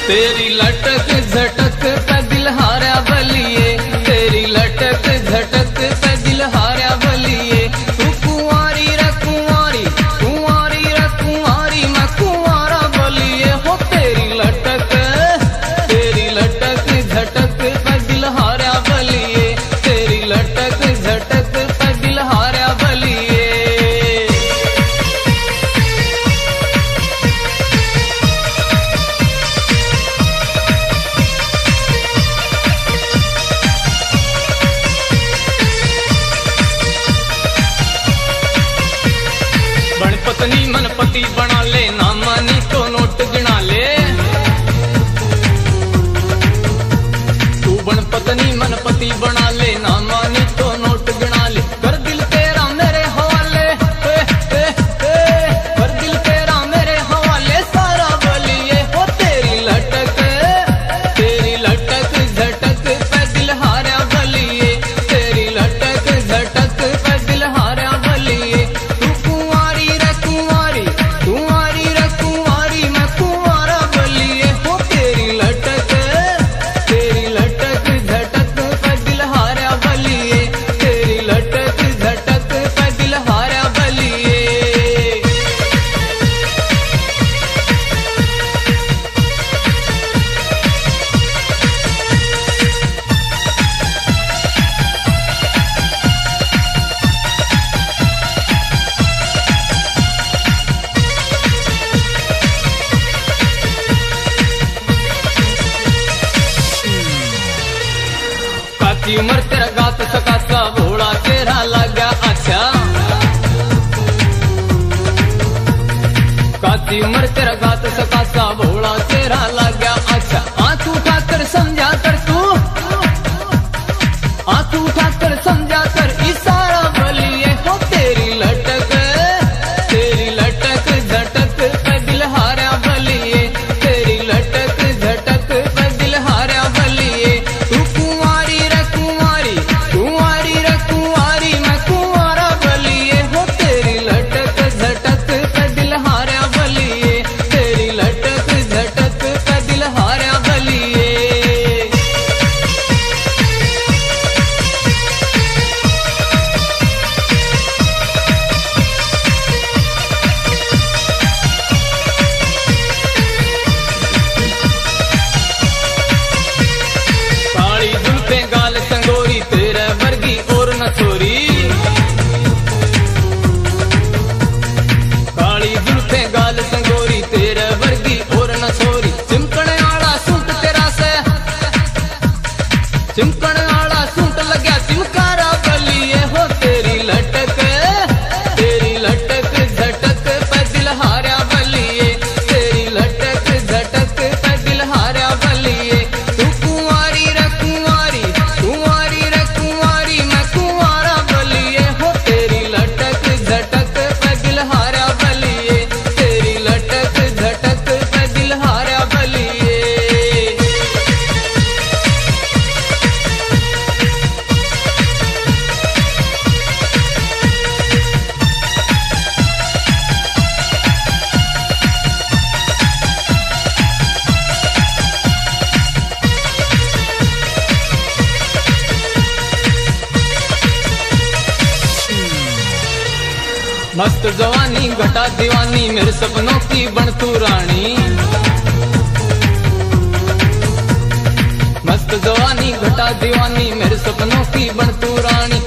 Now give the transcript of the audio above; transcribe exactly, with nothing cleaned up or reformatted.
तेरी लटक झटक पे दिल हारा बलिए, तेरी लटक झटक पे दिल हारा बलिए। तू कुंवारी रे कुंवारी, कुंवारी रे कुंवारी, मैं कुंवारा बलिए हो। तेरी लटक तेरी लटक झटक पे दिल हारा बलिए, तेरी लटक झटक पे दिल हारा बलिए। पत्नी मन पति बना ले, ना मानी तो नोट गिना ले। तू बन पत्नी मन पति बना ले, ना मानी तो नोट गिना ले। कर दिल तेरा मेरे हवाले, ए, ए, ए, कर दिल तेरा मेरे हवाले सारा बलिए हो। तेरी लटक तेरी लटक झटक पे दिल हारा बलिए, तेरी लटक झटक पे दिल हारा बलिए। तू कुंवारी रे कुंवारी, कुंवारी रे कुंवारी, मैं कुंवारा बलिए हो। तेरी लटक तेरी लटक झटक पे दिल हारा बलिए, तेरी लटक झटक पे दिल हारा बलिए। काची उम्र तेरा गात सकासा, भोला चेहरा लगा अच्छा। काची उम्र तेरा गात सकासा, भोला चेहरा लगा अच्छा। आंख उठाकर समझा कर तू, आंख उठाकर समझा कर इशारा बलिए हो। तेरी लटक तेरी लटक झटक पे दिल हारा बलिए, तेरी लटक झटक पे दिल हारा बलिए। तू कुंवारी रे कुंवारी, कुंवारी रे कुंवारी, मैं कुंवारा बलिए हो। तेरी लटक झटक पे दिल हारा बलिए, तेरी लटक झटक पे दिल हारा बलिए। काली जुल्फे गाल संगोरी, तेरे वर्गी और न छोरी। काली जुल्फे गाल संगोरी, तेरे वर्गी और न छोरी। चिमकण आला सूट तेरा से, चिमकण आला सूट लग्या चिमकारा बलिए हो। तेरी लटक तेरी लटक झटक पे दिल हारा बलिए, तेरी लटक झटक पे दिल हारा बलिए। तू कुंवारी रे कुंवारी, कुंवारी रे कुंवारी, मैं कुंवारा बलिए हो। तेरी लटक झटक पे दिल हारा बलिए, तेरी लटक झटक पे दिल हारा बलिए। मस्त जवानी घटा दीवानी, मेरे सपनों की बन तू रानी। मस्त जवानी घटा दीवानी, मेरे सपनों की बन तू रानी।